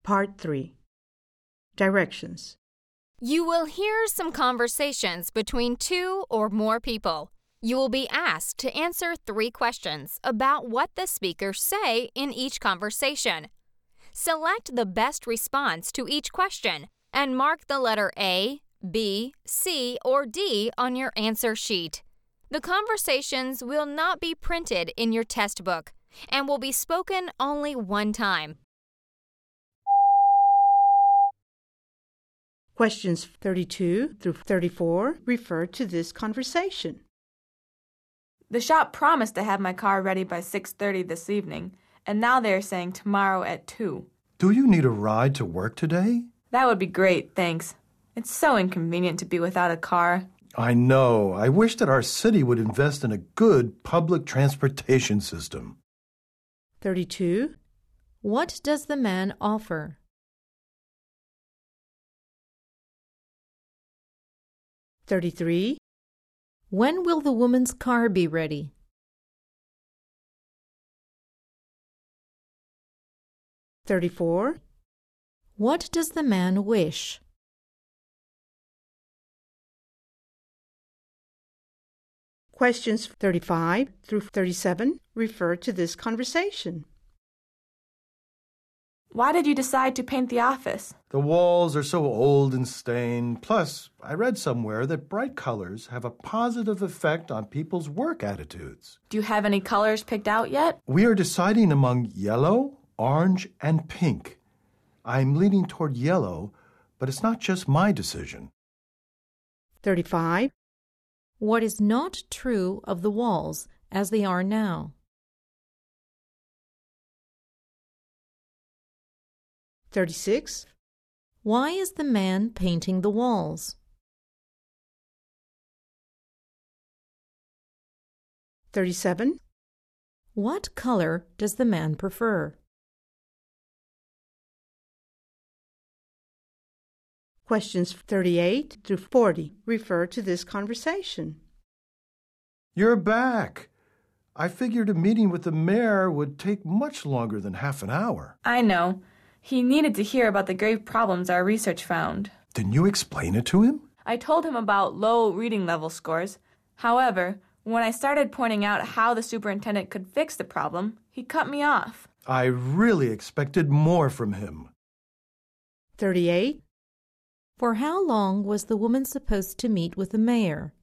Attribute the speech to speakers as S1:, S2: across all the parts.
S1: Part 3. Directions.
S2: You will hear some conversations between two or more people. You will be asked to answer 3 questions about what the speakers say in each conversation. Select the best response to each question and mark the letter A, B, C, or D on your answer sheet. The conversations will not be printed in your test book and will be spoken only one time.
S1: Questions 32 through 34 refer to this conversation.
S3: The shop promised to have my car ready by 6:30 this evening, and now they are saying tomorrow at 2.
S4: Do you need a ride to work today?
S3: That would be great, thanks. It's so inconvenient to be without a car.
S4: I know. I wish that our city would invest in a good public transportation system.
S1: 32.
S5: What does the man offer?
S1: 33.
S5: When will the woman's car be ready?
S1: 34.
S5: What does the man wish?
S1: 35 through 37 refer to this conversation.
S3: Why did you decide to paint the office?
S4: The walls are so old and stained. Plus, I read somewhere that bright colors have a positive effect on people's work attitudes.
S3: Do you have any colors picked out yet?
S4: We are deciding among yellow, orange, and pink. I'm leaning toward yellow, but it's not just my decision.
S1: 35.
S5: What is not true of the walls as they are now?
S1: 36.
S5: Why is the man painting the walls?
S1: 37.
S5: What color does the man prefer?
S1: Questions 38 through 40 refer to this conversation.
S4: You're back. I figured a meeting with the mayor would take much longer than half an hour.
S3: I know. He needed to hear about the grave problems our research found.
S4: Didn't you explain it to him?
S3: I told him about low reading level scores. However, when I started pointing out how the superintendent could fix the problem, he cut me off.
S4: I really expected more from him.
S1: 38.
S5: For how long was the woman supposed to meet with the mayor?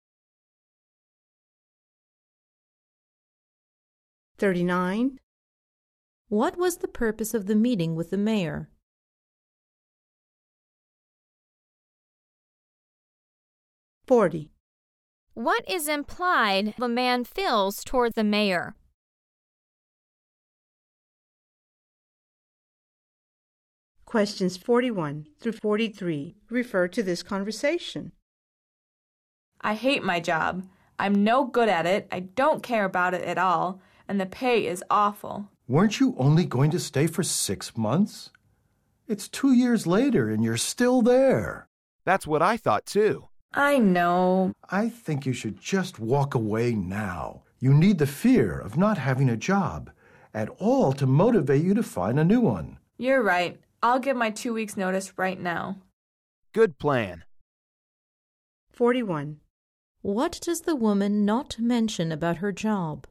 S1: 39.
S5: What was the purpose of the meeting with the mayor?
S1: 40.
S2: What is implied a man feels toward the mayor?
S1: Questions 41 through 43 refer to this conversation.
S3: I hate my job. I'm no good at it. I don't care about it at all. And the pay is awful.
S4: Weren't you only going to stay for 6 months? It's 2 years later and you're still there.
S6: That's what I thought too.
S3: I know.
S4: I think you should just walk away now. You need the fear of not having a job at all to motivate you to find a new one.
S3: You're right. I'll give my 2 weeks' notice right now.
S6: Good plan.
S1: 41.
S5: What does the woman not mention about her job?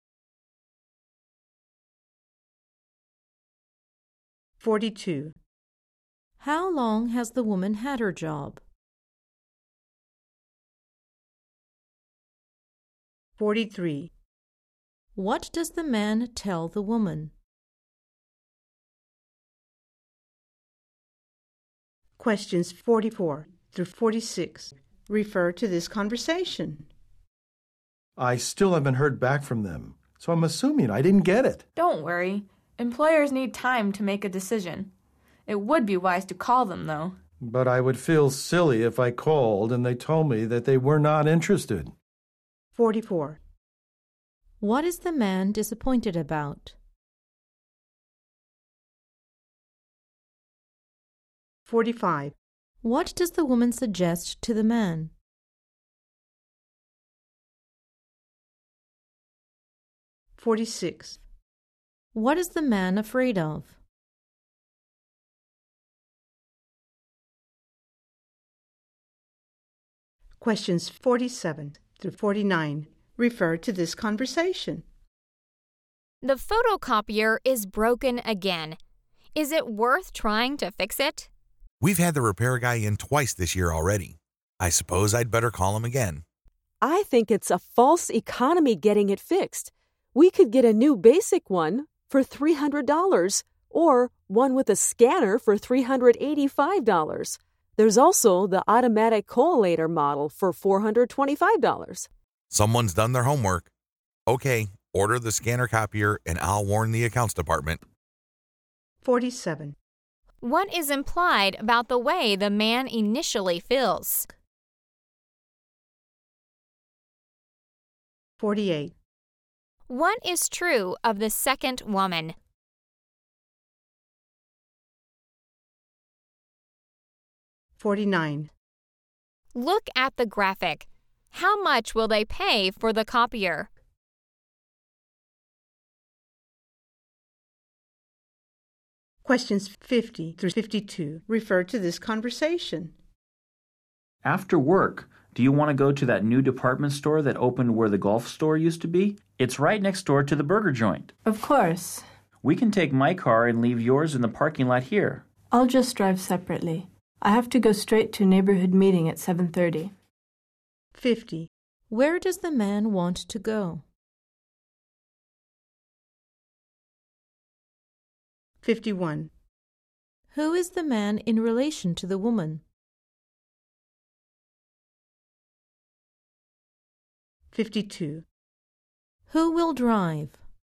S1: 42.
S5: How long has the woman had her job?
S1: 43.
S5: What does the man tell the woman?
S1: Questions 44 through 46 refer to this conversation.
S4: I still haven't heard back from them, so I'm assuming I didn't get it.
S3: Don't worry. Employers need time to make a decision. It would be wise to call them, though.
S4: But I would feel silly if I called and they told me that they were not interested.
S1: 44.
S5: What is the man disappointed about?
S1: 45.
S5: What does the woman suggest to the man?
S1: 46.
S5: What is the man afraid of?
S1: Questions 47 through 49 refer to this conversation.
S2: The photocopier is broken again. Is it worth trying to fix it?
S7: We've had the repair guy in twice this year already. I suppose I'd better call him again.
S8: I think it's a false economy getting it fixed. We could get a new basic one for $300 or one with a scanner for $385. There's also the automatic collator model for $425.
S7: Someone's done their homework. Okay, order the scanner copier and I'll warn the accounts department.
S1: 47.
S2: What is implied about the way the man initially feels?
S1: 48.
S2: What is true of the second woman?
S1: 49.
S2: Look at the graphic. How much will they pay for the copier?
S1: Questions 50 through 52 refer to this conversation.
S9: After work, do you want to go to that new department store that opened where the golf store used to be? It's right next door to the burger joint.
S10: Of course.
S9: We can take my car and leave yours in the parking lot here.
S10: I'll just drive separately. I have to go straight to neighborhood meeting at 7:30.
S1: 50.
S5: Where does the man want to go?
S1: 51.
S5: Who is the man in relation to the woman?
S1: 52.
S5: Who will drive?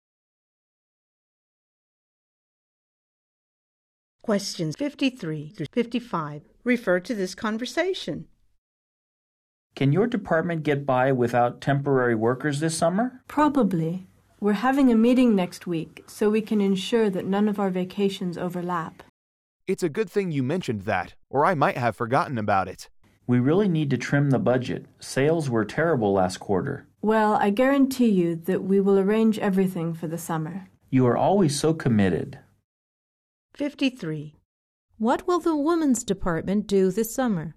S1: Questions 53 through 55 refer to this conversation.
S9: Can your department get by without temporary workers this summer?
S10: Probably. We're having a meeting next week, so we can ensure that none of our vacations overlap.
S6: It's a good thing you mentioned that, or I might have forgotten about it.
S9: We really need to trim the budget. Sales were terrible last quarter.
S10: Well, I guarantee you that we will arrange everything for the summer.
S9: You are always so committed.
S1: 53.
S5: What will the women's department do this summer?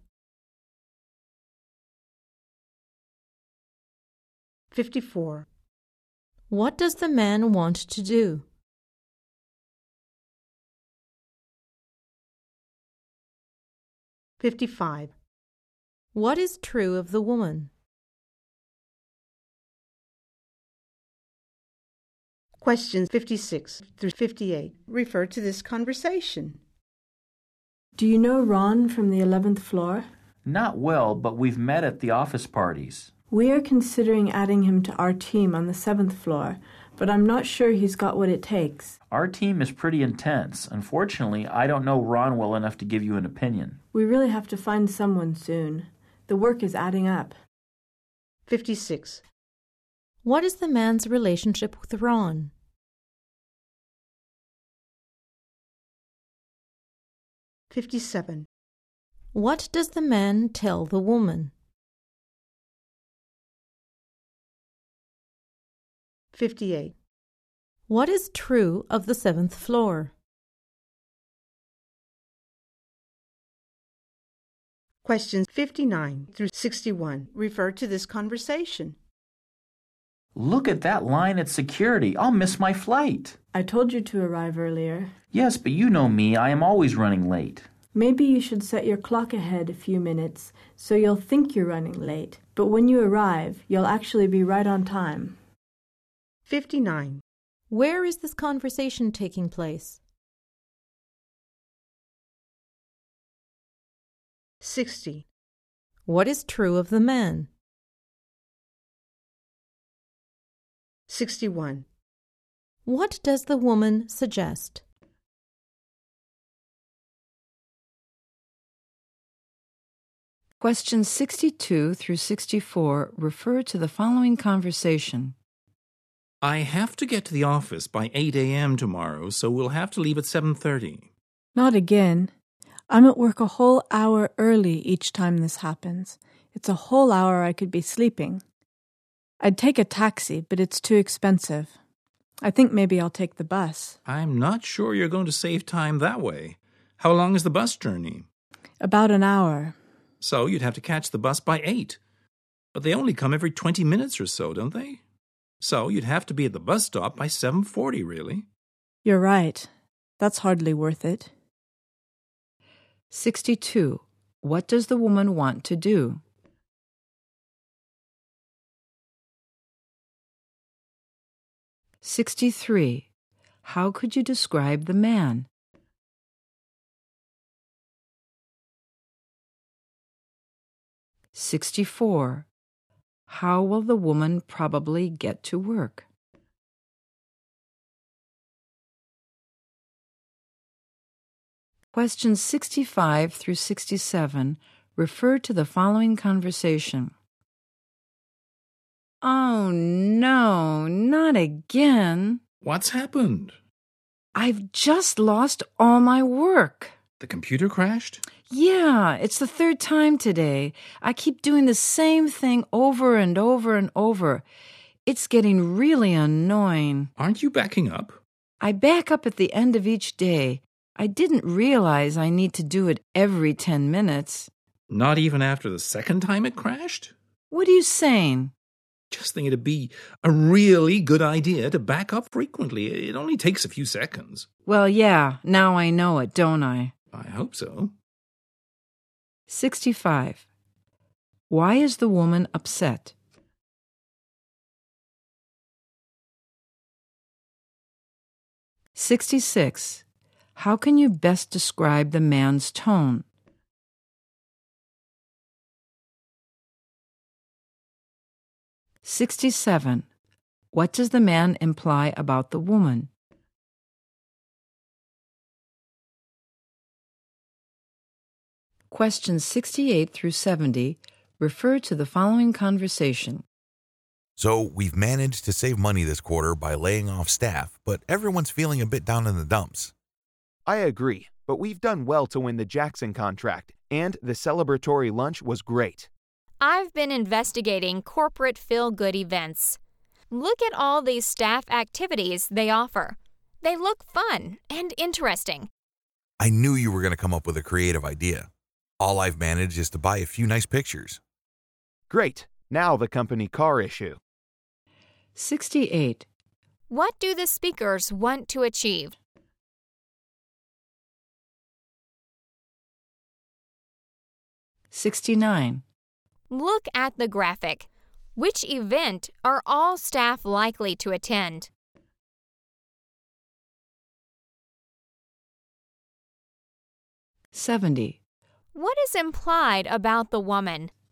S1: 54.
S5: What does the man want to do?
S1: 55.
S5: What is true of the woman?
S1: Questions 56 through 58 refer to this conversation.
S10: Do you know Ron from the 11th floor?
S9: Not well, but we've met at the office parties.
S10: We are considering adding him to our team on the 7th floor, but I'm not sure he's got what it takes.
S9: Our team is pretty intense. Unfortunately, I don't know Ron well enough to give you an opinion.
S10: We really have to find someone soon. The work is adding up.
S1: 56.
S5: What is the man's relationship with Ron?
S1: 57.
S5: What does the man tell the woman?
S1: 58.
S5: What is true of the 7th floor?
S1: Questions 59 through 61 refer to this conversation.
S9: Look at that line at security. I'll miss my flight.
S10: I told you to arrive earlier.
S9: Yes, but you know me. I am always running late.
S10: Maybe you should set your clock ahead a few minutes so you'll think you're running late. But when you arrive, you'll actually be right on time.
S1: 59.
S5: Where is this conversation taking place?
S1: 60.
S5: What is true of the man?
S1: 61.
S5: What does the woman suggest?
S11: Questions 62 through 64 refer to the following conversation.
S12: I have to get to the office by 8 a.m. tomorrow, so we'll have to leave at 7:30.
S10: Not again. I'm at work a whole hour early each time this happens. It's a whole hour I could be sleeping. I'd take a taxi, but it's too expensive. I think maybe I'll take the bus.
S12: I'm not sure you're going to save time that way. How long is the bus journey?
S10: About an hour.
S12: So you'd have to catch the bus by 8. But they only come every 20 minutes or so, don't they? So you'd have to be at the bus stop by 7:40, really.
S10: You're right. That's hardly worth it.
S11: 62. What does the woman want to do? 63. How could you describe the man? 64. How will the woman probably get to work? Questions 65 through 67 refer to the following conversation. Oh, no, not again.
S12: What's happened?
S11: I've just lost all my work.
S12: The computer crashed?
S11: Yeah, it's the third time today. I keep doing the same thing over and over and over. It's getting really annoying.
S12: Aren't you backing up?
S11: I back up at the end of each day. I didn't realize I need to do it every 10 minutes.
S12: Not even after the second time it crashed?
S11: What are you saying?
S12: Just think it'd be a really good idea to back up frequently. It only takes a few seconds.
S11: Well, yeah, now I know it, don't I?
S12: I hope so.
S11: 65. Why is the woman upset? 66. How can you best describe the man's tone? 67. What does the man imply about the woman? Questions 68 through 70 refer to the following conversation.
S7: So we've managed to save money this quarter by laying off staff, but everyone's feeling a bit down in the dumps.
S6: I agree, but we've done well to win the Jackson contract, and the celebratory lunch was great.
S2: I've been investigating corporate feel-good events. Look at all these staff activities they offer. They look fun and interesting.
S7: I knew you were going to come up with a creative idea. All I've managed is to buy a few nice pictures.
S6: Great. Now the company car issue.
S11: 68.
S2: What do the speakers want to achieve?
S11: 69.
S2: Look at the graphic. Which event are all staff likely to attend?
S11: 70.
S2: What is implied about the woman?